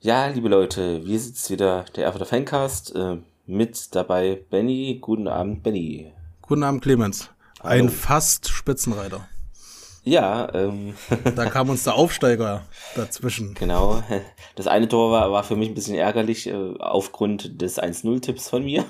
Ja, liebe Leute, wir sind wieder der Erfurter Fancast. Mit dabei Benny. Guten Abend, Benny. Guten Abend, Clemens. Ein fast Spitzenreiter. Ja, Da kam uns der Aufsteiger dazwischen. Genau. Das eine Tor war für mich ein bisschen ärgerlich, aufgrund des 1-0-Tipps von mir.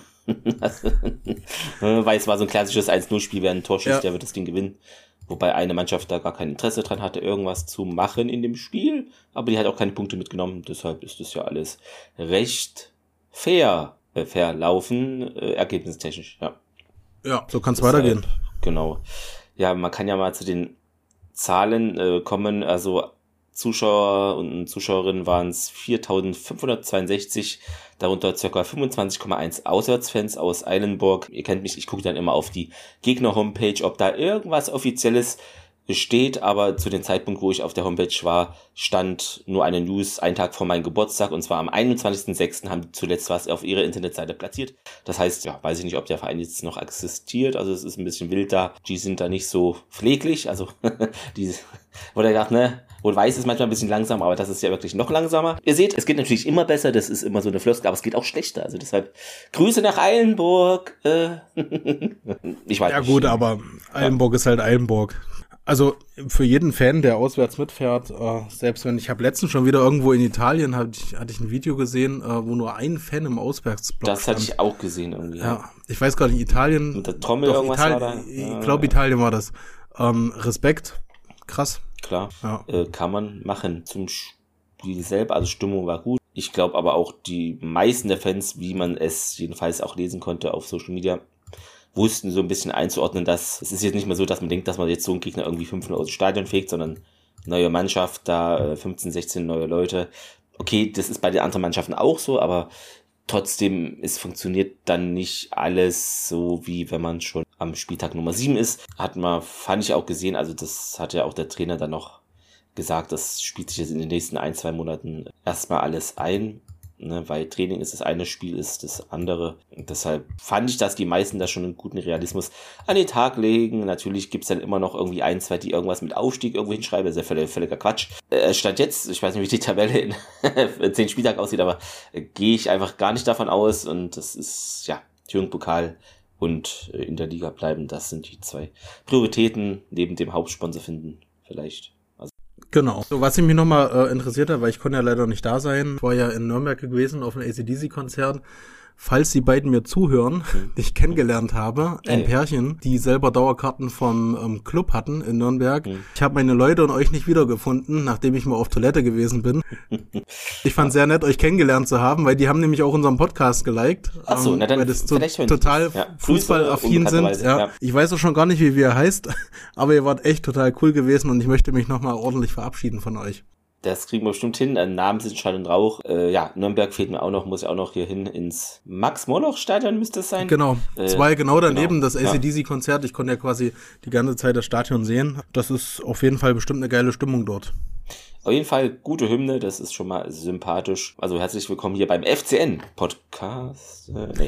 Weil es war so ein klassisches 1-0-Spiel, wer ein Tor schießt, der wird das Ding gewinnen. Wobei eine Mannschaft da gar kein Interesse dran hatte, irgendwas zu machen in dem Spiel. Aber die hat auch keine Punkte mitgenommen. Deshalb ist das ja alles recht fair laufen, ergebnistechnisch. Ja, so kann es weitergehen. Genau. Ja, man kann ja mal zu den Zahlen kommen. Also Zuschauer und Zuschauerinnen waren es 4.562, darunter ca. 25,1 Auswärtsfans aus Eilenburg. Ihr kennt mich, ich gucke dann immer auf die Gegner-Homepage, ob da irgendwas Offizielles steht, aber zu dem Zeitpunkt, wo ich auf der Homepage war, stand nur eine News einen Tag vor meinem Geburtstag, und zwar am 21.06. haben die zuletzt was auf ihrer Internetseite platziert. Das heißt, ja, weiß ich nicht, ob der Verein jetzt noch existiert, also es ist ein bisschen wild da, die sind da nicht so pfleglich, also die wurde gedacht, wohl weiß ist manchmal ein bisschen langsam, aber das ist ja wirklich noch langsamer. Ihr seht, es geht natürlich immer besser, das ist immer so eine Floskel, aber es geht auch schlechter, also deshalb Grüße nach Eilenburg. Ich weiß ja nicht. Gut, aber Eilenburg ist halt Eilenburg. Also für jeden Fan, der auswärts mitfährt, selbst wenn ich habe letztens schon wieder irgendwo in Italien, hatte ich ein Video gesehen, wo nur ein Fan im Auswärtsblock Das hatte ich auch gesehen irgendwie. Ja, ich weiß gar nicht, Italien. Mit der Trommel irgendwas war da? Ich glaube, Italien war das. Respekt, krass. Klar, kann man machen. Zum Spiel selber, also Stimmung war gut. Ich glaube aber auch die meisten der Fans, wie man es jedenfalls auch lesen konnte auf Social Media, wussten so ein bisschen einzuordnen, dass es ist jetzt nicht mehr so, dass man denkt, dass man jetzt so einen Gegner irgendwie 5-0 aus dem Stadion fegt, sondern neue Mannschaft, da 15, 16 neue Leute. Okay, das ist bei den anderen Mannschaften auch so, aber trotzdem, es funktioniert dann nicht alles so, wie wenn man schon am Spieltag Nummer 7 ist. Fand ich auch gesehen, also das hat ja auch der Trainer dann noch gesagt, das spielt sich jetzt in den nächsten 1-2 Monaten erstmal alles ein. Weil Training ist das eine, Spiel ist das andere. Und deshalb fand ich, dass die meisten da schon einen guten Realismus an den Tag legen. Natürlich gibt's dann immer noch irgendwie 1, 2, die irgendwas mit Aufstieg irgendwo hinschreiben. Das ist ja völliger Quatsch. Stand jetzt, ich weiß nicht, wie die Tabelle in 10 Spieltagen aussieht, aber gehe ich einfach gar nicht davon aus. Und das ist, ja, Thüringen-Pokal und in der Liga bleiben. Das sind die 2 Prioritäten neben dem Hauptsponsor finden, vielleicht. Genau. So, was mich nochmal interessiert hat, weil ich konnte ja leider nicht da sein, war ja in Nürnberg gewesen auf einem AC/DC-Konzert. Falls die beiden mir zuhören, die ich kennengelernt habe, ein Pärchen, die selber Dauerkarten vom Club hatten in Nürnberg. Ich habe meine Leute und euch nicht wiedergefunden, nachdem ich mal auf Toilette gewesen bin. Ich fand sehr nett, euch kennengelernt zu haben, weil die haben nämlich auch unseren Podcast geliked. Ach so, na dann weil das total fußballaffin sind. Ja. Ich weiß auch schon gar nicht, wie ihr heißt, aber ihr wart echt total cool gewesen und ich möchte mich nochmal ordentlich verabschieden von euch. Das kriegen wir bestimmt hin. Namen sind Schall und Rauch. Nürnberg fehlt mir auch noch, muss ich auch noch hier hin ins Max-Morlock-Stadion müsste es sein. Genau, 2 genau daneben, genau. Das AC/DC-Konzert. Ich konnte ja quasi die ganze Zeit das Stadion sehen. Das ist auf jeden Fall bestimmt eine geile Stimmung dort. Auf jeden Fall gute Hymne, das ist schon mal sympathisch. Also herzlich willkommen hier beim FCN-Podcast.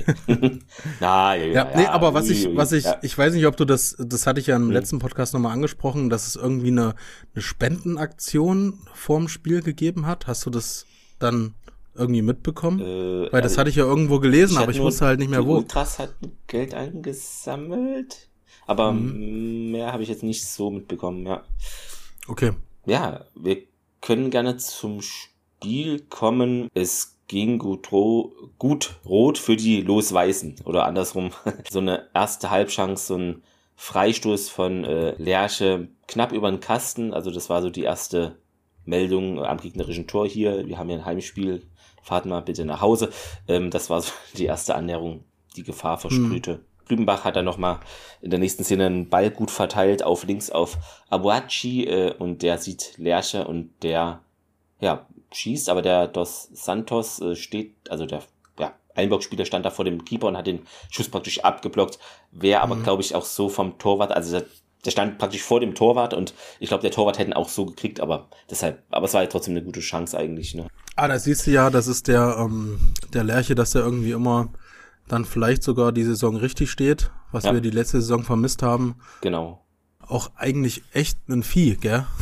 Aber was ich weiß nicht, ob du das hatte ich ja im letzten Podcast nochmal angesprochen, dass es irgendwie eine Spendenaktion vorm Spiel gegeben hat. Hast du das dann irgendwie mitbekommen? Weil das hatte ich ja irgendwo gelesen, aber ich wusste halt nicht mehr wo. Die Ultras hatten Geld eingesammelt, aber mehr habe ich jetzt nicht so mitbekommen, ja. Okay. Ja, wir können gerne zum Spiel kommen. Es ging gut rot für die Los-Weißen oder andersrum. So eine erste Halbchance, so ein Freistoß von Lerche knapp über den Kasten. Also das war so die erste Meldung am gegnerischen Tor hier. Wir haben hier ein Heimspiel. Fahrt mal bitte nach Hause. Das war so die erste Annäherung, die Gefahr versprühte. Grübenbach hat dann nochmal in der nächsten Szene einen Ball gut verteilt auf links auf Abuachi und der sieht Lerche und der schießt, aber der Dos Santos steht, also der Eilenburg-Spieler stand da vor dem Keeper und hat den Schuss praktisch abgeblockt, wäre aber glaube ich auch so vom Torwart, also der stand praktisch vor dem Torwart und ich glaube der Torwart hätte ihn auch so gekriegt, aber es war ja trotzdem eine gute Chance eigentlich, ne? Da siehst du ja, das ist der Lerche, dass der irgendwie immer dann vielleicht sogar die Saison richtig steht, was wir die letzte Saison vermisst haben. Genau. Auch eigentlich echt ein Vieh, gell?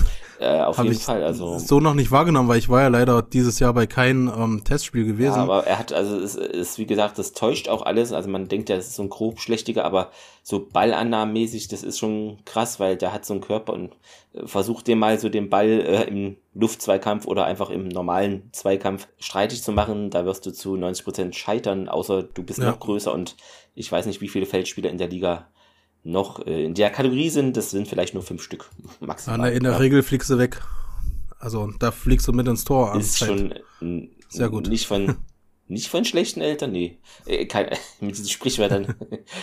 Auf jeden Fall. Also so noch nicht wahrgenommen, weil ich war ja leider dieses Jahr bei keinem Testspiel gewesen. Ja, aber er hat, also es ist, wie gesagt, das täuscht auch alles. Also man denkt ja, das ist so ein grob schlechtiger, aber so ballannahmenmäßig, das ist schon krass, weil der hat so einen Körper und versucht dir mal so den Ball im Luftzweikampf oder einfach im normalen Zweikampf streitig zu machen. Da wirst du zu 90% scheitern, außer du bist noch größer, und ich weiß nicht, wie viele Feldspieler in der Liga noch in der Kategorie sind. Das sind vielleicht nur 5 Stück maximal. In der Regel fliegst du weg. Also da fliegst du mit ins Tor. Ist schon sehr gut. Nicht von schlechten Eltern, nee. Mit diesen Sprichwörtern,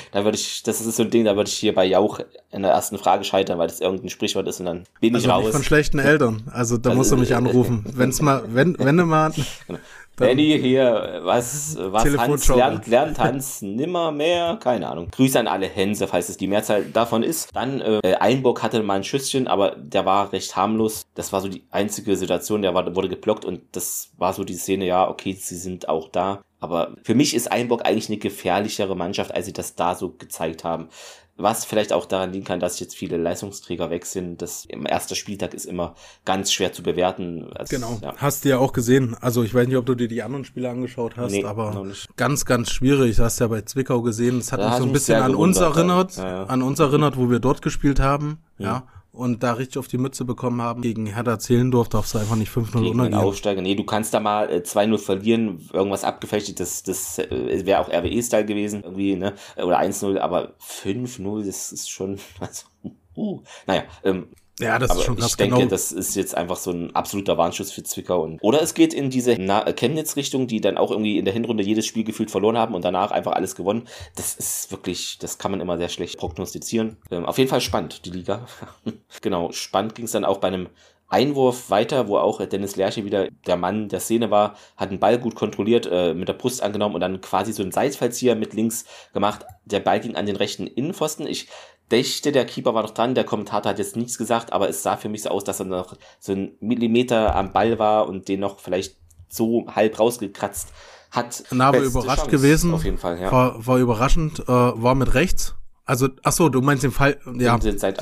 das ist so ein Ding, da würde ich hier bei Jauch in der ersten Frage scheitern, weil das irgendein Sprichwort ist und dann bin ich raus. Nicht von schlechten Eltern. Also da musst du mich anrufen. Wenn du mal Genau. Benny hier, was Hans lernt Hans nimmer mehr, keine Ahnung. Grüße an alle Hänse, falls es die Mehrzahl davon ist. Dann Eilenburg hatte mal ein Schüsschen, aber der war recht harmlos. Das war so die einzige Situation, wurde geblockt, und das war so die Szene, ja, okay, sie sind auch da. Aber für mich ist Eilenburg eigentlich eine gefährlichere Mannschaft, als sie das da so gezeigt haben. Was vielleicht auch daran liegen kann, dass jetzt viele Leistungsträger weg sind. Das im ersten Spieltag ist immer ganz schwer zu bewerten. Also, genau, hast du ja auch gesehen. Also ich weiß nicht, ob du dir die anderen Spiele angeschaut hast, aber ganz, ganz schwierig. Du hast ja bei Zwickau gesehen. Das hat mich so ein bisschen an uns erinnert, wo wir dort gespielt haben. Ja. Und da richtig auf die Mütze bekommen haben. Gegen Hertha Zehlendorf darfst du einfach nicht 5-0 untergehen. Aufsteiger. Nee, du kannst da mal 2-0 verlieren, irgendwas abgefälscht, das wäre auch RWE-Style gewesen, irgendwie, ne? Oder 1-0, aber 5-0, das ist schon, also, naja, ja, das ist schon krass. Ich denke, das ist jetzt einfach so ein absoluter Warnschuss für Zwickau. Oder es geht in diese Chemnitz-Richtung, die dann auch irgendwie in der Hinrunde jedes Spiel gefühlt verloren haben und danach einfach alles gewonnen. Das ist wirklich, das kann man immer sehr schlecht prognostizieren. Auf jeden Fall spannend, die Liga. Genau, spannend ging es dann auch bei einem Einwurf weiter, wo auch Dennis Lerche wieder der Mann der Szene war, hat den Ball gut kontrolliert, mit der Brust angenommen und dann quasi so einen Seitfallzieher mit links gemacht. Der Ball ging an den rechten Innenpfosten. Ich dächte, der Keeper war noch dran, der Kommentator hat jetzt nichts gesagt, aber es sah für mich so aus, dass er noch so einen Millimeter am Ball war und den noch vielleicht so halb rausgekratzt hat. Na, war überrascht Chance, gewesen. Auf jeden Fall, ja. War überraschend, war mit rechts. Also, ach so, du meinst den Fall, ja.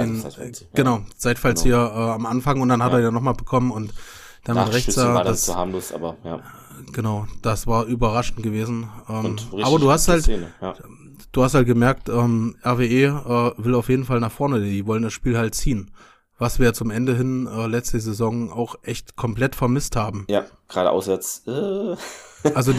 Genau, Seitfallzieher am Anfang, und dann hat er ja nochmal bekommen und dann mit rechts. War das zu harmlos, aber ja. Genau, das war überraschend gewesen. Aber du hast halt, Szene, du hast halt gemerkt, RWE will auf jeden Fall nach vorne, die wollen das Spiel halt ziehen. Was wir ja zum Ende hin letzte Saison auch echt komplett vermisst haben. Ja, gerade auswärts. Also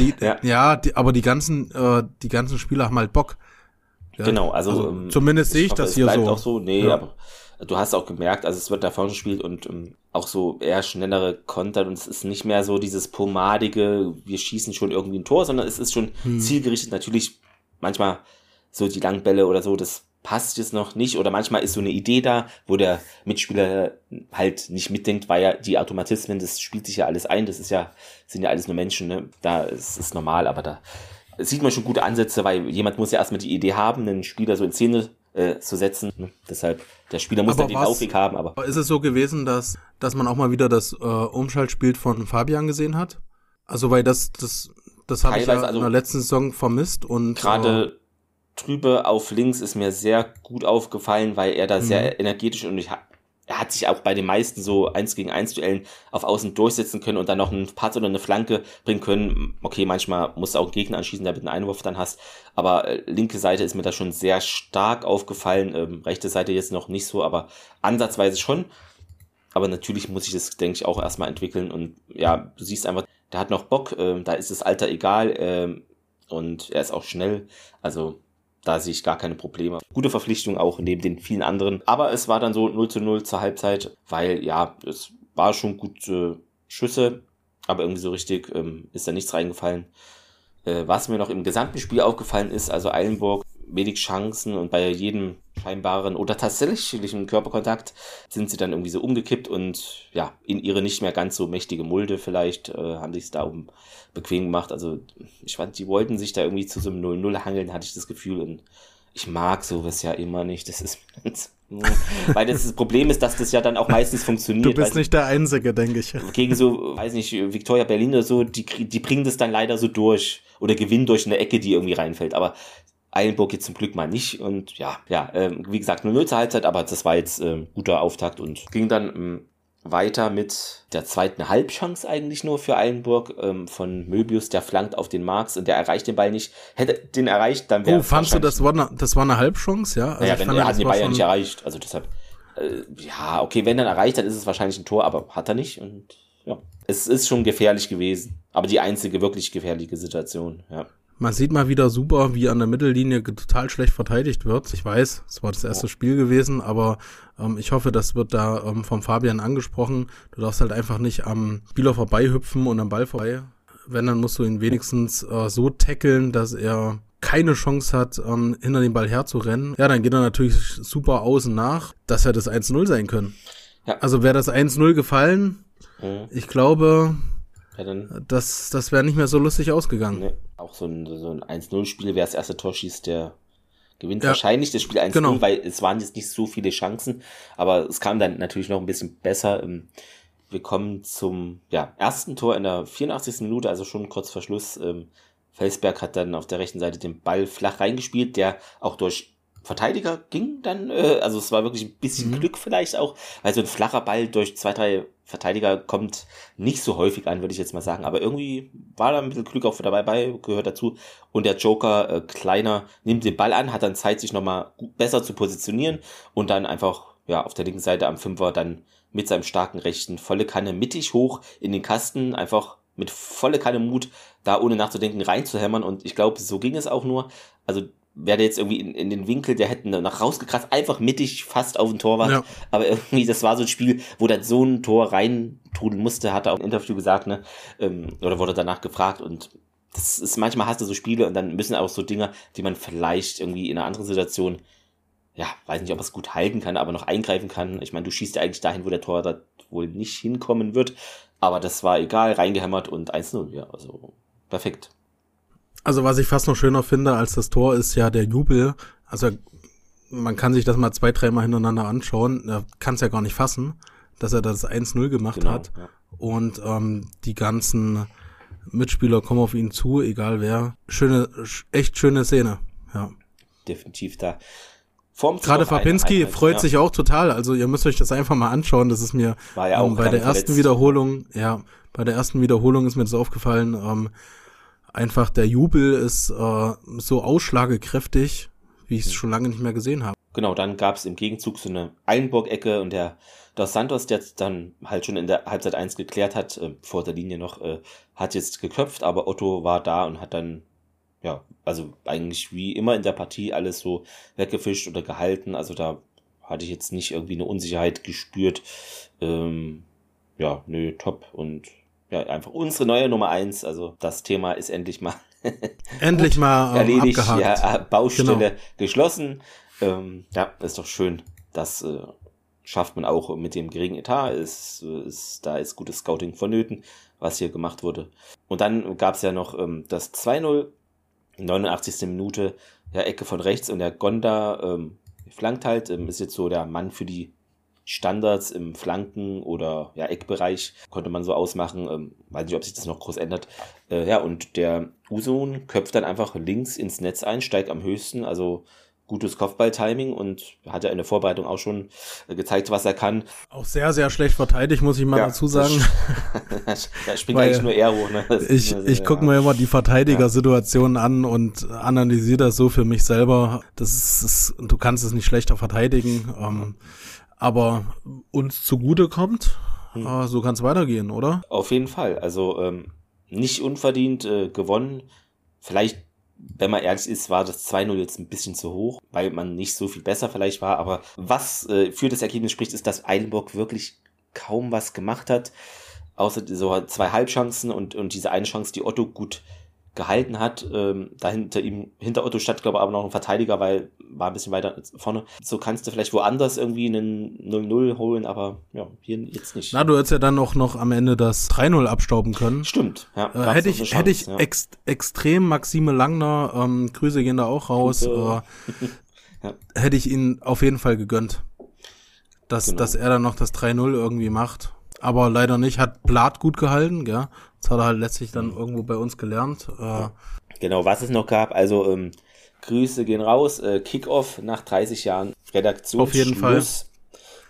aber die ganzen Spieler haben halt Bock. Ja, genau, also zumindest sehe ich das hier so. Bleibt auch so, nee, aber du hast auch gemerkt, also es wird nach vorne gespielt und auch so eher schnellere Konter, und es ist nicht mehr so dieses pomadige, wir schießen schon irgendwie ein Tor, sondern es ist schon zielgerichtet. Natürlich manchmal so die Langbälle oder so, das passt jetzt noch nicht, oder manchmal ist so eine Idee da, wo der Mitspieler halt nicht mitdenkt, weil ja die Automatismen, das spielt sich ja alles ein, sind ja alles nur Menschen, ne? Da ist es normal, aber da sieht man schon gute Ansätze, weil jemand muss ja erstmal die Idee haben, einen Spieler so in Szene zu setzen. Ne? Deshalb, der Spieler muss dann den Laufweg haben. Aber ist es so gewesen, dass man auch mal wieder das Umschaltspiel von Fabian gesehen hat? Also, weil das habe ich ja in der letzten Saison vermisst. Und gerade Trübe auf links ist mir sehr gut aufgefallen, weil er da sehr energetisch, und er hat sich auch bei den meisten so 1-gegen-1 Duellen auf Außen durchsetzen können und dann noch einen Pass oder eine Flanke bringen können. Okay, manchmal musst du auch einen Gegner anschießen, der mit einem Einwurf dann hast. Aber linke Seite ist mir da schon sehr stark aufgefallen. Rechte Seite jetzt noch nicht so, aber ansatzweise schon. Aber natürlich muss ich das, denke ich, auch erstmal entwickeln. Und ja, du siehst einfach, der hat noch Bock. Da ist das Alter egal. Und er ist auch schnell. Also da sehe ich gar keine Probleme. Gute Verpflichtung auch neben den vielen anderen. Aber es war dann so 0:0 zur Halbzeit, weil ja, es war schon gute Schüsse, aber irgendwie so richtig ist da nichts reingefallen. Was mir noch im gesamten Spiel aufgefallen ist, also Eilenburg, wenig Chancen, und bei jedem scheinbaren oder tatsächlichen Körperkontakt sind sie dann irgendwie so umgekippt und ja, in ihre nicht mehr ganz so mächtige Mulde vielleicht haben sie es da oben bequem gemacht. Also ich fand, die wollten sich da irgendwie zu so einem 0:0 hangeln, hatte ich das Gefühl, und ich mag sowas ja immer nicht. Das ist weil das Problem ist, dass das ja dann auch meistens funktioniert. Du bist nicht der Einzige, denke ich. Gegen so, weiß nicht, Viktoria Berlin oder so, die bringen das dann leider so durch oder gewinnen durch eine Ecke, die irgendwie reinfällt. Aber Eilenburg jetzt zum Glück mal nicht. Und wie gesagt, 0:0 zur Halbzeit, aber das war jetzt guter Auftakt und ging dann weiter mit der zweiten Halbchance eigentlich nur für Eilenburg von Möbius, der flankt auf den Marx und der erreicht den Ball nicht. Hätte den erreicht, dann wäre fandst du, das war eine Halbchance, ja? Also naja, er hat den Ball ja nicht erreicht, also deshalb, ja, okay, wenn er erreicht, dann ist es wahrscheinlich ein Tor, aber hat er nicht und ja. Es ist schon gefährlich gewesen, aber die einzige wirklich gefährliche Situation, ja. Man sieht mal wieder super, wie an der Mittellinie total schlecht verteidigt wird. Ich weiß, es war das erste Spiel gewesen, aber ich hoffe, das wird da vom Fabian angesprochen. Du darfst halt einfach nicht am Spieler vorbeihüpfen und am Ball vorbei. Wenn, dann musst du ihn wenigstens so tackeln, dass er keine Chance hat, hinter dem Ball herzurennen. Ja, dann geht er natürlich super außen nach, dass er das 1-0 sein können. Ja. Also wäre das 1-0 gefallen, ich glaube... Ja, dann das wäre nicht mehr so lustig ausgegangen. Nee, auch so ein 1-0-Spiel, wer das erste Tor schießt, der gewinnt wahrscheinlich das Spiel 1-0, genau. Weil es waren jetzt nicht so viele Chancen, aber es kam dann natürlich noch ein bisschen besser. Wir kommen zum ersten Tor in der 84. Minute, also schon kurz vor Schluss. Felsberg hat dann auf der rechten Seite den Ball flach reingespielt, der auch durch Verteidiger ging dann, also es war wirklich ein bisschen Glück vielleicht auch, weil so ein flacher Ball durch 2-3 Verteidiger kommt nicht so häufig an, würde ich jetzt mal sagen, aber irgendwie war da ein bisschen Glück auch dabei, gehört dazu. Und der Joker, Kleiner, nimmt den Ball an, hat dann Zeit, sich nochmal besser zu positionieren und dann einfach, auf der linken Seite am Fünfer dann mit seinem starken Rechten volle Kanne mittig hoch in den Kasten, einfach mit volle Kanne Mut, da ohne nachzudenken reinzuhämmern und ich glaube, so ging es auch nur, also wäre der jetzt irgendwie in den Winkel, der hätten nach rausgekratzt, einfach mittig fast auf den Torwart. Ja. Aber irgendwie, das war so ein Spiel, wo dann so ein Tor reintrudeln musste, hat er auch im Interview gesagt, ne? Oder wurde danach gefragt. Und das ist, manchmal hast du so Spiele und dann müssen auch so Dinge, die man vielleicht irgendwie in einer anderen Situation, weiß nicht, ob er es gut halten kann, aber noch eingreifen kann. Ich meine, du schießt ja eigentlich dahin, wo der Torwart wohl nicht hinkommen wird. Aber das war egal, reingehämmert und 1-0, also perfekt. Also was ich fast noch schöner finde als das Tor ist ja der Jubel. Also man kann sich das mal 2-3 Mal hintereinander anschauen. Er kann es ja gar nicht fassen, dass er das 1-0 gemacht hat. Ja. Und die ganzen Mitspieler kommen auf ihn zu, egal wer. Echt schöne Szene. Ja. Definitiv da. Gerade Fapinski freut sich auch total. Also ihr müsst euch das einfach mal anschauen. Das ist mir war ja auch bei der ersten Wiederholung, ist mir das aufgefallen. Einfach der Jubel ist so ausschlagekräftig, wie ich es schon lange nicht mehr gesehen habe. Genau, dann gab es im Gegenzug so eine Eilenburg-Ecke und der Dos Santos, der dann halt schon in der Halbzeit 1 geklärt hat, vor der Linie noch, hat jetzt geköpft, aber Otto war da und hat dann, also eigentlich wie immer in der Partie alles so weggefischt oder gehalten. Also da hatte ich jetzt nicht irgendwie eine Unsicherheit gespürt. Top und einfach unsere neue Nummer 1, also das Thema ist endlich mal erledigt, abgehakt. Baustelle geschlossen. Ist doch schön, das schafft man auch mit dem geringen Etat, da ist gutes Scouting vonnöten, was hier gemacht wurde. Und dann gab es ja noch das 2-0, 89. Minute, Ecke von rechts und der Gonda flankt halt, ist jetzt so der Mann für die Standards im Flanken- oder Eckbereich, konnte man so ausmachen. Weiß nicht, ob sich das noch groß ändert. Und der Usun köpft dann einfach links ins Netz ein, steigt am höchsten, also gutes Kopfball-Timing und hat ja in der Vorbereitung auch schon gezeigt, was er kann. Auch sehr, sehr schlecht verteidigt, muss ich mal dazu sagen. Da springt eigentlich nur Aero. Ne? Ich gucke mir immer die Verteidigersituationen an und analysiere das so für mich selber. Du kannst es nicht schlechter verteidigen. Aber uns zugute kommt, so kann es weitergehen, oder? Auf jeden Fall. Also nicht unverdient gewonnen. Vielleicht, wenn man ehrlich ist, war das 2-0 jetzt ein bisschen zu hoch, weil man nicht so viel besser vielleicht war. Aber was für das Ergebnis spricht, ist, dass Eilenburg wirklich kaum was gemacht hat. Außer so 2 Halbchancen und diese eine Chance, die Otto gut gehalten hat. Hinter Otto stand, glaube ich, aber noch ein Verteidiger, weil war ein bisschen weiter vorne. So kannst du vielleicht woanders irgendwie einen 0-0 holen, aber hier jetzt nicht. Na, du hättest ja dann auch noch am Ende das 3-0 abstauben können. Stimmt, ja. Hätte ich extrem Maxime Langner, Grüße gehen da auch raus, hätte ich ihn auf jeden Fall gegönnt, dass er dann noch das 3-0 irgendwie macht. Aber leider nicht, hat Blatt gut gehalten, gell? Das hat er halt letztlich dann irgendwo bei uns gelernt. Genau, was es noch gab, also Grüße gehen raus, Kickoff nach 30 Jahren Redaktionsschluss. Auf jeden Fall.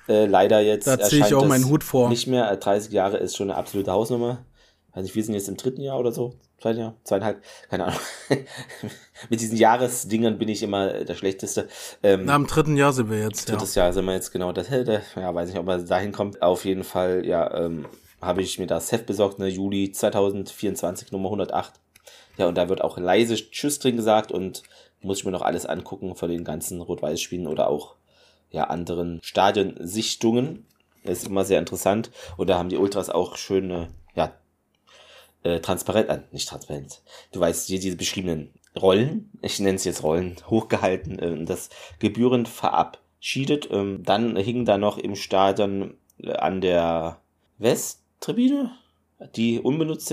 leider jetzt da ziehe ich auch meinen Hut vor. Nicht mehr. 30 Jahre ist schon eine absolute Hausnummer. Weiß nicht, wir sind jetzt im 3. Jahr oder so. 2. Jahr, 2,5, keine Ahnung. Mit diesen Jahresdingern bin ich immer der Schlechteste. Im 3. Jahr sind wir jetzt. 3. Jahr sind wir jetzt, genau. Ja, weiß nicht, ob man dahin kommt. Auf jeden Fall, ja, habe ich mir das Heft besorgt, Juli 2024, Nummer 108. Ja, und da wird auch leise Tschüss drin gesagt und muss ich mir noch alles angucken von den ganzen Rot-Weiß-Spielen oder auch ja anderen Stadionsichtungen. Das ist immer sehr interessant. Und da haben die Ultras auch schöne, ja, nicht transparent. Du weißt, hier diese beschriebenen Rollen, ich nenne es jetzt Rollen, hochgehalten, das gebührend verabschiedet. Dann hing da noch im Stadion an der Westtribüne, die unbenutzte,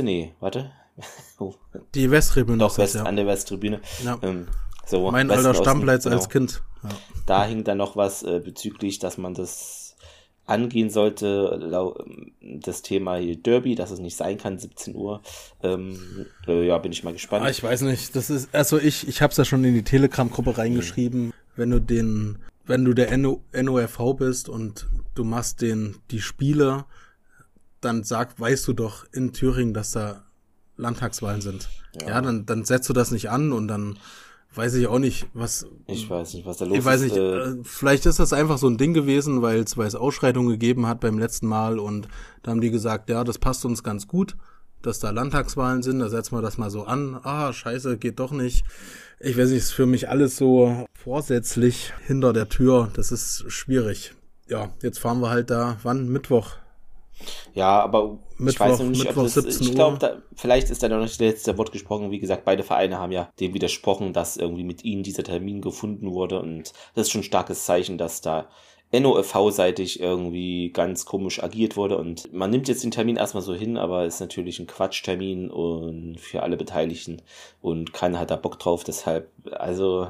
Die Westtribüne. Doch, an der Westtribüne. Ja. So, mein alter Stammplatz genau. Als Kind. Ja. Da hing dann noch was bezüglich, dass man das angehen sollte, das Thema hier Derby, dass es nicht sein kann, 17 Uhr. Ja, bin ich mal gespannt. Ich weiß nicht, das ist, also ich hab's ja schon in die Telegram-Gruppe reingeschrieben, wenn du der NOFV bist und du machst die Spiele, dann weißt du doch in Thüringen, dass da Landtagswahlen sind. Ja, dann setzt du das nicht an und dann weiß ich auch nicht, was... Ich weiß nicht, was da los ist. Ich weiß nicht, vielleicht ist das einfach so ein Ding gewesen, weil es Ausschreitungen gegeben hat beim letzten Mal und da haben die gesagt, ja, das passt uns ganz gut, dass da Landtagswahlen sind, da setzen wir das mal so an. Scheiße, geht doch nicht. Ich weiß nicht, ist für mich alles so vorsätzlich hinter der Tür, das ist schwierig. Ja, jetzt fahren wir halt da, wann? Mittwoch. Ja, aber ich weiß noch nicht, ob das, 17 ich glaube, vielleicht ist da noch nicht das letzte Wort gesprochen. Wie gesagt, beide Vereine haben ja dem widersprochen, dass irgendwie mit ihnen dieser Termin gefunden wurde und das ist schon ein starkes Zeichen, dass da NOFV-seitig irgendwie ganz komisch agiert wurde und man nimmt jetzt den Termin erstmal so hin, aber ist natürlich ein Quatschtermin und für alle Beteiligten und keiner hat da Bock drauf, deshalb, also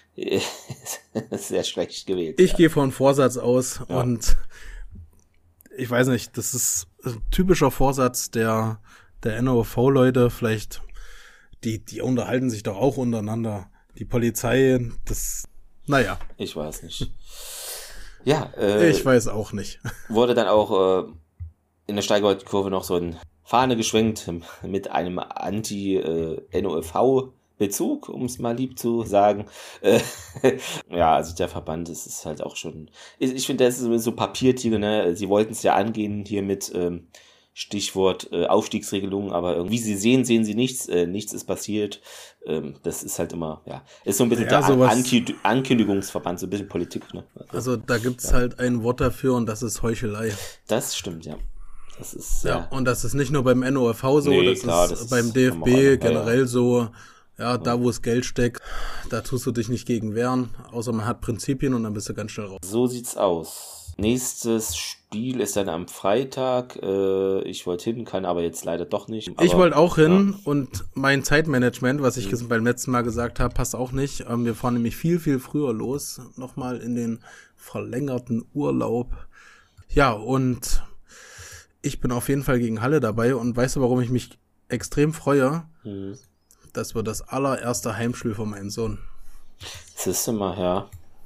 sehr schlecht gewählt. Ich gehe von Vorsatz aus und ich weiß nicht, das ist ein typischer Vorsatz der NOV-Leute, vielleicht, die unterhalten sich doch auch untereinander. Die Polizei, naja. Ich weiß nicht. Ja, ich weiß auch nicht. Wurde dann auch in der Steigerkurve noch so eine Fahne geschwenkt mit einem Anti-NOV Bezug, um es mal lieb zu sagen. Ja, also der Verband, das ist halt auch schon... Ich finde, das ist so Papiertiger, ne? Sie wollten es ja angehen hier mit Stichwort Aufstiegsregelungen, aber irgendwie sie sehen sie nichts. Nichts ist passiert. Das ist halt immer, ja... Ist so ein bisschen der Ankündigungsverband, so ein bisschen Politik, ne? Also da gibt's halt ein Wort dafür und das ist Heuchelei. Das stimmt, ja. Das ist... Ja, und das ist nicht nur beim NOFV so, das ist beim DFB generell so... Ja, da wo es Geld steckt, da tust du dich nicht gegen wehren, außer man hat Prinzipien und dann bist du ganz schnell raus. So sieht's aus. Nächstes Spiel ist dann am Freitag. Ich wollte hin, kann aber jetzt leider doch nicht. Aber, ich wollte auch hin und mein Zeitmanagement, was ich beim letzten Mal gesagt habe, passt auch nicht. Wir fahren nämlich viel, viel früher los, nochmal in den verlängerten Urlaub. Ja, und ich bin auf jeden Fall gegen Halle dabei und weißt du, warum ich mich extrem freue? Das wird das allererste Heimspiel von meinem Sohn. Siehst du mal, ja.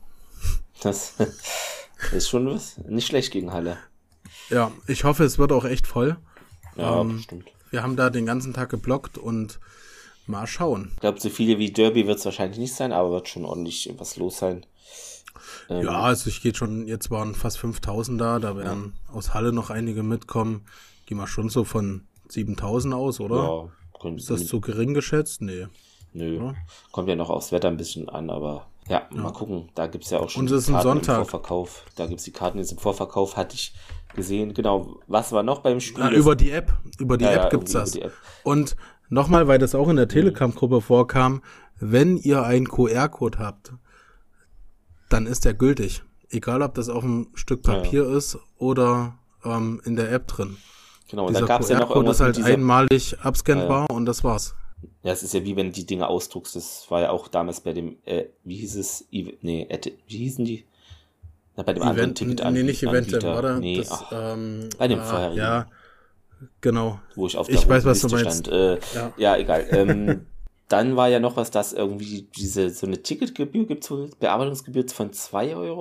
Das ist schon was. Nicht schlecht gegen Halle. Ja, ich hoffe, es wird auch echt voll. Ja, bestimmt. Wir haben da den ganzen Tag geblockt und mal schauen. Ich glaube, so viele wie Derby wird es wahrscheinlich nicht sein, aber wird schon ordentlich was los sein. Ja, also ich gehe schon, jetzt waren fast 5.000 da werden aus Halle noch einige mitkommen. Gehen wir schon so von 7.000 aus, oder? Ja. Ist das zu gering geschätzt? Nee. Nö. Ja. Kommt ja noch aufs Wetter ein bisschen an, aber ja, mal gucken. Da gibt's ja auch schon Karten im Vorverkauf. Da gibt's die Karten jetzt im Vorverkauf, hatte ich gesehen. Genau. Was war noch beim Spiel? Über die App. Über die App gibt's das. Und nochmal, weil das auch in der Telegram-Gruppe vorkam, wenn ihr einen QR-Code habt, dann ist der gültig. Egal, ob das auf einem Stück Papier ist oder in der App drin. Genau, und dann gab es ja noch irgendwas ist halt einmalig abscannbar und das war's. Ja, es ist ja wie wenn du die Dinge ausdruckst. Das war ja auch damals bei dem, wie hießen die? Na, bei dem anderen Ticket Nee, nicht Event, war nee, bei dem vorherigen. Ja, genau. Wo ich auf der weiß, was du meinst. Stand. Ja, egal. Dann war ja noch was, dass irgendwie so eine Ticketgebühr gibt, so Bearbeitungsgebühr von 2 Euro.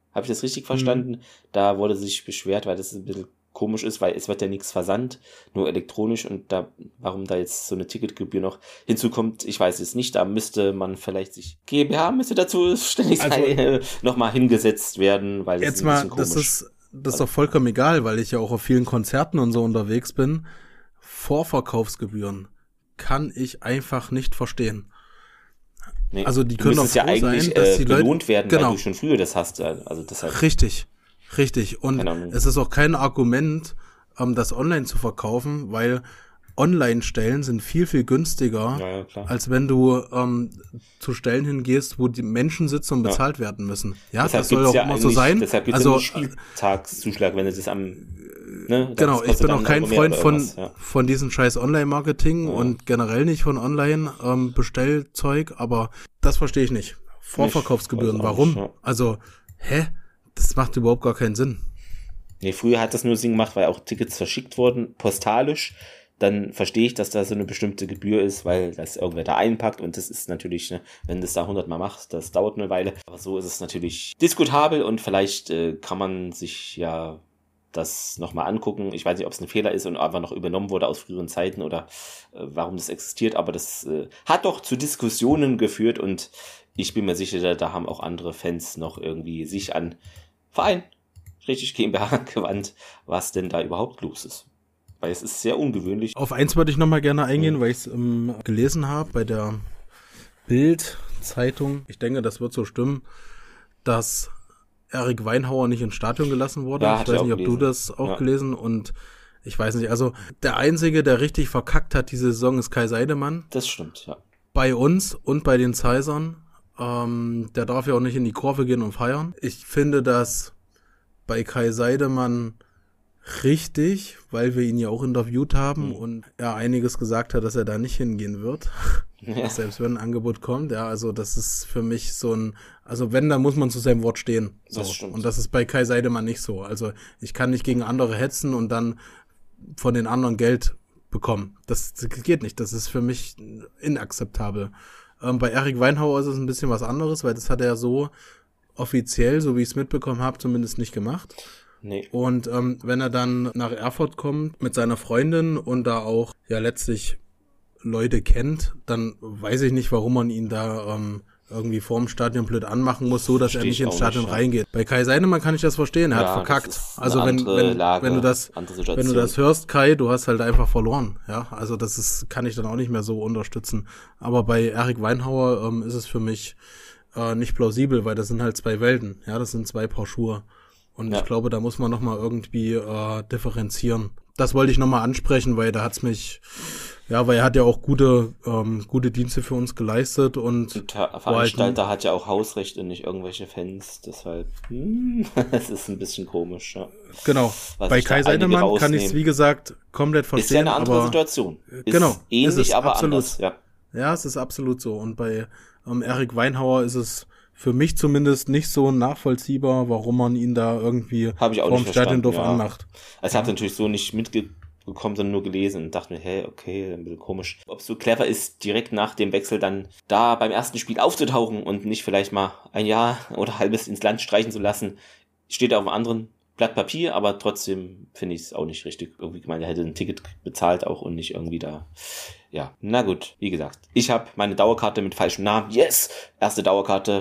Habe ich das richtig verstanden? Da wurde sich beschwert, weil das ein bisschen komisch ist, weil es wird ja nichts versandt, nur elektronisch und warum da jetzt so eine Ticketgebühr noch hinzukommt, ich weiß es nicht, da müsste man vielleicht GmbH müsste dazu ständig nochmal hingesetzt werden, weil es ist ein bisschen komisch. Das ist doch vollkommen egal, weil ich ja auch auf vielen Konzerten und so unterwegs bin. Vorverkaufsgebühren kann ich einfach nicht verstehen. Nee, also die können doch ja eigentlich sein, dass die belohnt Leute, werden, genau, weil du schon früher das hast. Also deshalb. Richtig. Und es ist auch kein Argument, das online zu verkaufen, weil Online-Stellen sind viel, viel günstiger, als wenn du zu Stellen hingehst, wo die Menschen sitzen und bezahlt werden müssen. Ja, deshalb das soll auch immer so sein. Deshalb gibt es einen Spieltagszuschlag, wenn es das genau, ich bin auch kein Freund von diesem scheiß Online-Marketing und generell nicht von Online-Bestellzeug, aber das verstehe ich nicht. Vorverkaufsgebühren, warum? Ja. Also, das macht überhaupt gar keinen Sinn. Nee, früher hat das nur Sinn gemacht, weil auch Tickets verschickt wurden, postalisch. Dann verstehe ich, dass da so eine bestimmte Gebühr ist, weil das irgendwer da einpackt und das ist natürlich, wenn du das da 100 Mal machst, das dauert eine Weile. Aber so ist es natürlich diskutabel und vielleicht kann man sich ja das nochmal angucken. Ich weiß nicht, ob es ein Fehler ist und einfach noch übernommen wurde aus früheren Zeiten oder warum das existiert, aber das hat doch zu Diskussionen geführt und ich bin mir sicher, da haben auch andere Fans noch irgendwie sich an Verein, richtig GmbH gewandt, was denn da überhaupt los ist. Weil es ist sehr ungewöhnlich. Auf eins würde ich nochmal gerne eingehen, weil ich es gelesen habe bei der Bild-Zeitung. Ich denke, das wird so stimmen, dass Erik Weinhauer nicht ins Stadion gelassen wurde. Ja, ich weiß nicht, ob du das auch gelesen und ich weiß nicht. Also der Einzige, der richtig verkackt hat diese Saison, ist Kai Seidemann. Das stimmt, ja. Bei uns und bei den Zeisern. Der darf ja auch nicht in die Kurve gehen und feiern. Ich finde das bei Kai Seidemann richtig, weil wir ihn ja auch interviewt haben und er einiges gesagt hat, dass er da nicht hingehen wird. Ja. Selbst wenn ein Angebot kommt, ja, also das ist für mich so also wenn, dann muss man zu seinem Wort stehen. So. Das stimmt. Und das ist bei Kai Seidemann nicht so. Also ich kann nicht gegen andere hetzen und dann von den anderen Geld bekommen. Das geht nicht. Das ist für mich inakzeptabel. Bei Erik Weinhauer ist es ein bisschen was anderes, weil das hat er so offiziell, so wie ich es mitbekommen habe, zumindest nicht gemacht. Nee. Und wenn er dann nach Erfurt kommt mit seiner Freundin und da auch ja letztlich Leute kennt, dann weiß ich nicht, warum man ihn da irgendwie vorm Stadion blöd anmachen muss, so dass er nicht ins Stadion reingeht. Bei Kai Seidemann kann ich das verstehen, er hat verkackt. Also wenn du das hörst, Kai, du hast halt einfach verloren. Ja, also kann ich dann auch nicht mehr so unterstützen. Aber bei Erik Weinhauer ist es für mich nicht plausibel, weil das sind halt zwei Welten. Ja, das sind zwei Paar Schuhe. Und ich glaube, da muss man nochmal irgendwie differenzieren. Das wollte ich nochmal ansprechen, weil da hat's mich, weil er hat ja auch gute Dienste für uns geleistet und der Veranstalter hat ja auch Hausrecht und nicht irgendwelche Fans, deshalb, das ist ein bisschen komisch, ja. Genau. Bei Kai Seidemann kann ich es, wie gesagt, komplett verstehen. Ist ja eine andere Situation. Ist ähnlich, aber absolut anders, ja. Ja, es ist absolut so. Und bei Erik Weinhauer ist es für mich zumindest nicht so nachvollziehbar, warum man ihn da irgendwie vorm Stadiondorf anmacht. Also ich habe natürlich so nicht mitbekommen, sondern nur gelesen und dachte mir, okay, ein bisschen komisch. Ob es so clever ist, direkt nach dem Wechsel dann da beim ersten Spiel aufzutauchen und nicht vielleicht mal ein Jahr oder halbes ins Land streichen zu lassen, steht auf einem anderen Blatt Papier, aber trotzdem finde ich es auch nicht richtig. Irgendwie gemeint, er hätte ein Ticket bezahlt auch und nicht irgendwie da. Ja, na gut, wie gesagt. Ich habe meine Dauerkarte mit falschem Namen. Yes! Erste Dauerkarte.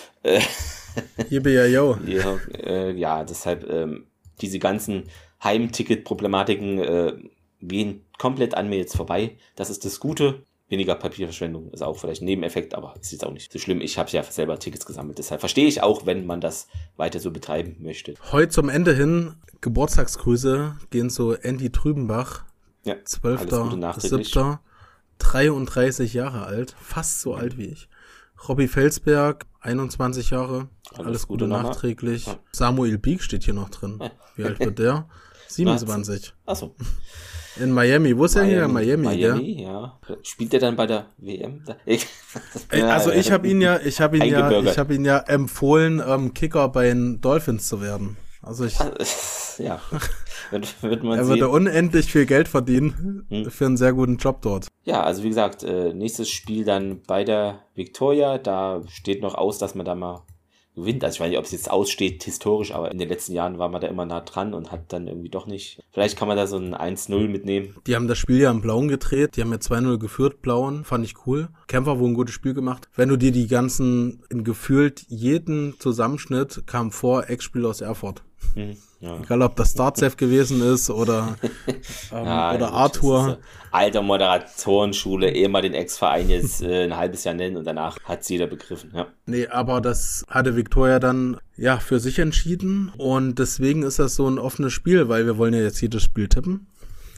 Ja, deshalb diese ganzen Heimticket-Problematiken gehen komplett an mir jetzt vorbei. Das ist das Gute. Weniger Papierverschwendung ist auch vielleicht ein Nebeneffekt, aber ist jetzt auch nicht so schlimm. Ich habe ja selber Tickets gesammelt. Deshalb verstehe ich auch, wenn man das weiter so betreiben möchte. Heute zum Ende hin, Geburtstagsgrüße gehen so Andy Trübenbach. Ja, 12.07. 33 Jahre alt, fast so alt wie ich. Robbie Felsberg, 21 Jahre, alles Gute nachträglich. Ja. Samuel Bieg steht hier noch drin. Wie alt wird der? 27. Achso. In Miami. Wo ist er hier? In Miami, ja. Spielt der dann bei der WM? Also ich habe ihn ja empfohlen, Kicker bei den Dolphins zu werden. Also ja. Wird man er würde unendlich viel Geld verdienen für einen sehr guten Job dort. Ja, also wie gesagt, nächstes Spiel dann bei der Viktoria. Da steht noch aus, dass man da mal gewinnt. Also ich weiß nicht, ob es jetzt aussteht historisch, aber in den letzten Jahren war man da immer nah dran und hat dann irgendwie doch nicht. Vielleicht kann man da so ein 1-0 mitnehmen. Die haben das Spiel ja im Blauen gedreht, die haben ja 2-0 geführt, Blauen, fand ich cool. Kämpfer wohl ein gutes Spiel gemacht. Wenn du dir die ganzen, in gefühlt jeden Zusammenschnitt kam vor Ex-Spieler aus Erfurt. Ja. Egal, ob das Startsev gewesen ist oder oder Arthur. So alter Moderatorenschule, mal den Ex-Verein jetzt ein halbes Jahr nennen und danach hat es jeder begriffen. Ja. Nee, aber das hatte Viktoria dann für sich entschieden und deswegen ist das so ein offenes Spiel, weil wir wollen ja jetzt jedes Spiel tippen.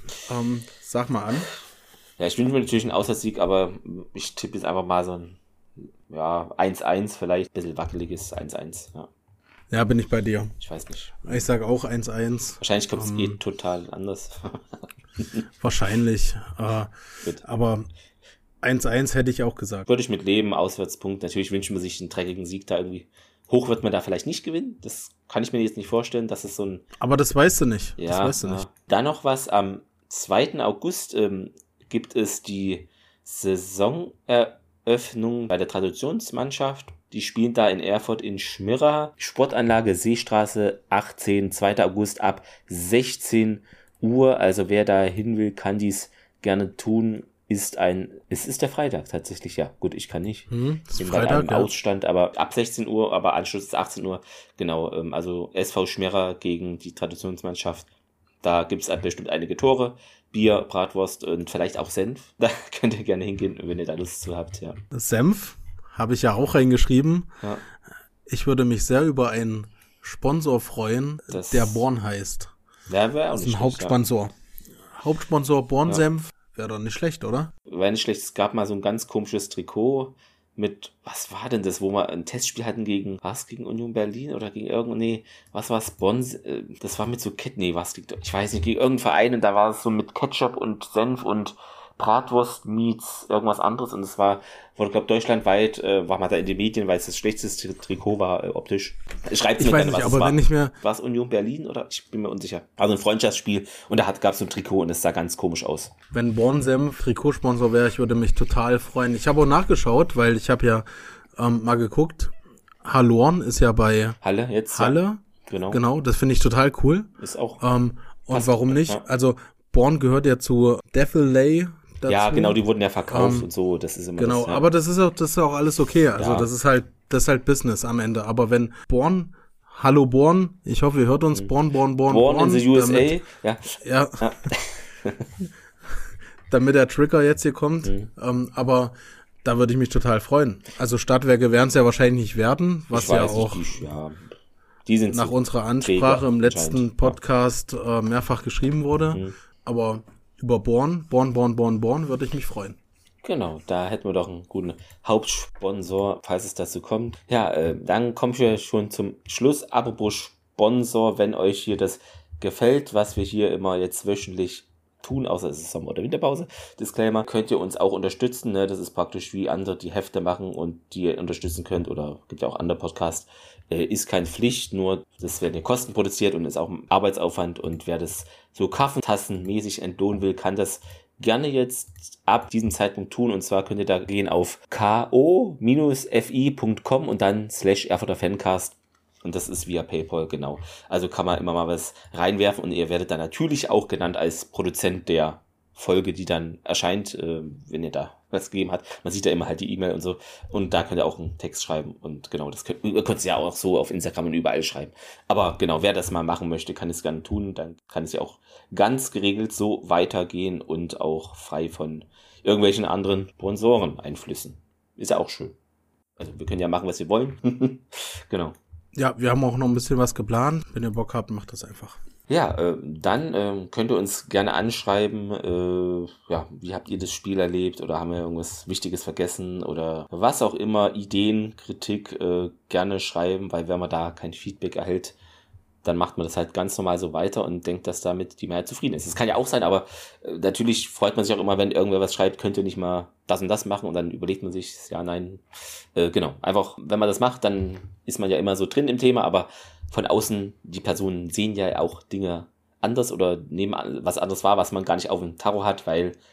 Sag mal an. Ja, ich wünsche mir natürlich einen Auswärtssieg, aber ich tippe jetzt einfach mal so ein 1-1 vielleicht, ein bisschen wackeliges 1-1, ja. Ja, bin ich bei dir. Ich weiß nicht. Ich sage auch 1-1. Wahrscheinlich kommt es total anders. Wahrscheinlich. Aber 1-1 hätte ich auch gesagt. Würde ich mit leben, Auswärtspunkt. Natürlich wünscht man sich einen dreckigen Sieg da irgendwie. Hoch wird man da vielleicht nicht gewinnen. Das kann ich mir jetzt nicht vorstellen, dass es so ein... Aber das weißt du nicht. Ja, das weißt du nicht. Dann noch was. Am 2. August gibt es die Saisoneröffnung bei der Traditionsmannschaft. Die spielen da in Erfurt in Schmirra. Sportanlage Seestraße 18, 2. August ab 16 Uhr. Also wer da hin will, kann dies gerne tun. Es ist der Freitag tatsächlich, ja. Gut, ich kann nicht. Das ist Freitag, bei einem Ausstand, aber ab 16 Uhr, aber Anschluss ist 18 Uhr. Genau, also SV Schmirra gegen die Traditionsmannschaft. Da gibt es bestimmt einige Tore, Bier, Bratwurst und vielleicht auch Senf. Da könnt ihr gerne hingehen, wenn ihr da Lust zu habt, ja. Senf? Habe ich ja auch reingeschrieben. Ja. Ich würde mich sehr über einen Sponsor freuen, der Born heißt. Ja, wäre auch das ist nicht ein Hauptsponsor. Ja. Hauptsponsor Born-Senf. Wäre doch nicht schlecht, oder? Wäre nicht schlecht. Es gab mal so ein ganz komisches Trikot mit, was war denn das, wo wir ein Testspiel hatten gegen Union Berlin oder gegen was war es, Bonn, das war mit so Ketten, ich weiß nicht, gegen irgendeinen Verein und da war es so mit Ketchup und Senf und Bratwurst meets irgendwas anderes und es wurde, glaube ich, deutschlandweit, war man da in den Medien, weil es das schlechteste Trikot war, optisch. Schreibt mir gerne, was es war. War es Union Berlin oder? Ich bin mir unsicher. Also ein Freundschaftsspiel und da gab es so ein Trikot und es sah ganz komisch aus. Wenn Born-Senf Trikotsponsor wäre, ich würde mich total freuen. Ich habe auch nachgeschaut, weil ich habe ja mal geguckt, Hallorn ist ja bei Halle jetzt. Halle. Ja. Genau, das finde ich total cool. Ist auch. Und warum nicht? Ja. Also Born gehört ja zu Devilay dazu. Ja, genau, die wurden ja verkauft und so, das ist immer genau, das, ja. Aber das ist auch alles okay. Also das ist halt Business am Ende. Aber wenn Born, hallo Born, ich hoffe, ihr hört uns, Born in the USA, damit, ja. Damit der Trigger jetzt hier kommt, aber da würde ich mich total freuen. Also Stadtwerke werden es ja wahrscheinlich nicht werden, was ja auch die sind nach unserer Ansprache im letzten Podcast mehrfach geschrieben wurde. Aber über Born würde ich mich freuen. Genau, da hätten wir doch einen guten Hauptsponsor, falls es dazu kommt. Ja, dann kommen wir schon zum Schluss. Apropos Sponsor, wenn euch hier das gefällt, was wir hier immer jetzt wöchentlich tun, außer es ist Sommer- oder Winterpause, Disclaimer, könnt ihr uns auch unterstützen. Ne? Das ist praktisch wie andere, die Hefte machen und die ihr unterstützen könnt, oder gibt ja auch andere Podcasts. Ist keine Pflicht, nur das werden ja Kosten produziert und ist auch ein Arbeitsaufwand, und wer das so kaffeetassenmäßig entlohnen will, kann das gerne jetzt ab diesem Zeitpunkt tun, und zwar könnt ihr da gehen auf ko-fi.com und dann /Erfurter Fancast. Und das ist via PayPal, genau. Also kann man immer mal was reinwerfen und ihr werdet dann natürlich auch genannt als Produzent der Folge, die dann erscheint, wenn ihr da was gegeben habt. Man sieht ja immer halt die E-Mail und so. Und da könnt ihr auch einen Text schreiben. Und genau, ihr könnt es ja auch so auf Instagram und überall schreiben. Aber genau, wer das mal machen möchte, kann es gerne tun. Dann kann es ja auch ganz geregelt so weitergehen und auch frei von irgendwelchen anderen Sponsoren-Einflüssen. Ist ja auch schön. Also wir können ja machen, was wir wollen. Genau. Ja, wir haben auch noch ein bisschen was geplant. Wenn ihr Bock habt, macht das einfach. Ja, dann könnt ihr uns gerne anschreiben, wie habt ihr das Spiel erlebt, oder haben wir irgendwas Wichtiges vergessen oder was auch immer, Ideen, Kritik, gerne schreiben, weil wenn man da kein Feedback erhält, dann macht man das halt ganz normal so weiter und denkt, dass damit die Mehrheit zufrieden ist. Das kann ja auch sein, aber natürlich freut man sich auch immer, wenn irgendwer was schreibt, könnt ihr nicht mal das und das machen, und dann überlegt man sich, ja, nein, genau, einfach, wenn man das macht, dann ist man ja immer so drin im Thema, aber von außen, die Personen sehen ja auch Dinge anders oder nehmen was anderes wahr, was man gar nicht auf dem Tarot hat, weil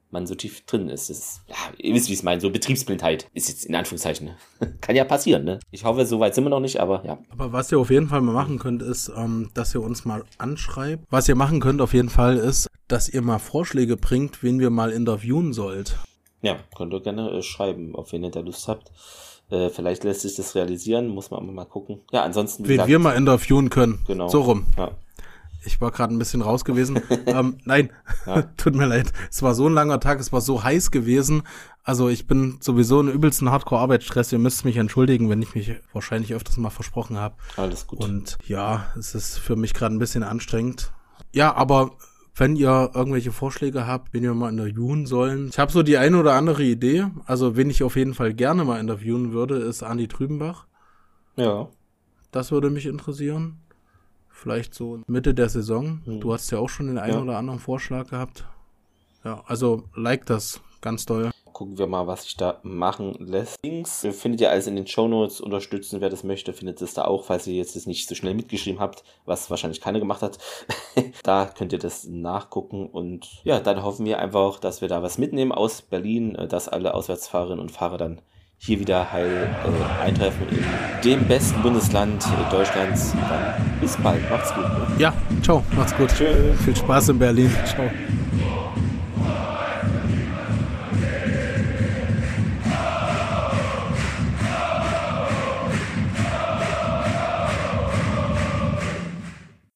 man so tief drin ist. Das ist, ja, ihr wisst, wie ich es meine, so Betriebsblindheit ist jetzt in Anführungszeichen, ne? Kann ja passieren, ne? Ich hoffe, so weit sind wir noch nicht, aber ja. Aber was ihr auf jeden Fall mal machen könnt, ist, dass ihr uns mal anschreibt. Was ihr machen könnt auf jeden Fall ist, dass ihr mal Vorschläge bringt, wen wir mal interviewen sollt. Ja, könnt ihr gerne schreiben, auf wen ihr da Lust habt. Vielleicht lässt sich das realisieren, muss man mal gucken. Ja, ansonsten, wie wen gesagt, wir mal interviewen können. Genau. So rum. Ja. Ich war gerade ein bisschen raus gewesen. Nein, ja. Tut mir leid. Es war so ein langer Tag, es war so heiß gewesen. Also ich bin sowieso in übelsten Hardcore-Arbeitsstress. Ihr müsst mich entschuldigen, wenn ich mich wahrscheinlich öfters mal versprochen habe. Alles gut. Und ja, es ist für mich gerade ein bisschen anstrengend. Ja, aber wenn ihr irgendwelche Vorschläge habt, wen wir mal interviewen sollen. Ich habe so die eine oder andere Idee. Also wen ich auf jeden Fall gerne mal interviewen würde, ist Andi Trübenbach. Ja. Das würde mich interessieren. Vielleicht so Mitte der Saison. Du hast ja auch schon den einen oder anderen Vorschlag gehabt. Ja, also like das ganz doll. Gucken wir mal, was sich da machen lässt. Links findet ihr alles in den Shownotes. Unterstützen, wer das möchte, findet es da auch, falls ihr jetzt das nicht so schnell mitgeschrieben habt, was wahrscheinlich keiner gemacht hat. Da könnt ihr das nachgucken und ja, dann hoffen wir einfach, dass wir da was mitnehmen aus Berlin, dass alle Auswärtsfahrerinnen und Fahrer dann hier wieder heil eintreffen in dem besten Bundesland Deutschlands. Dann bis bald. Macht's gut. Ne? Ja, ciao. Macht's gut. Tschö. Viel Spaß in Berlin. Ciao.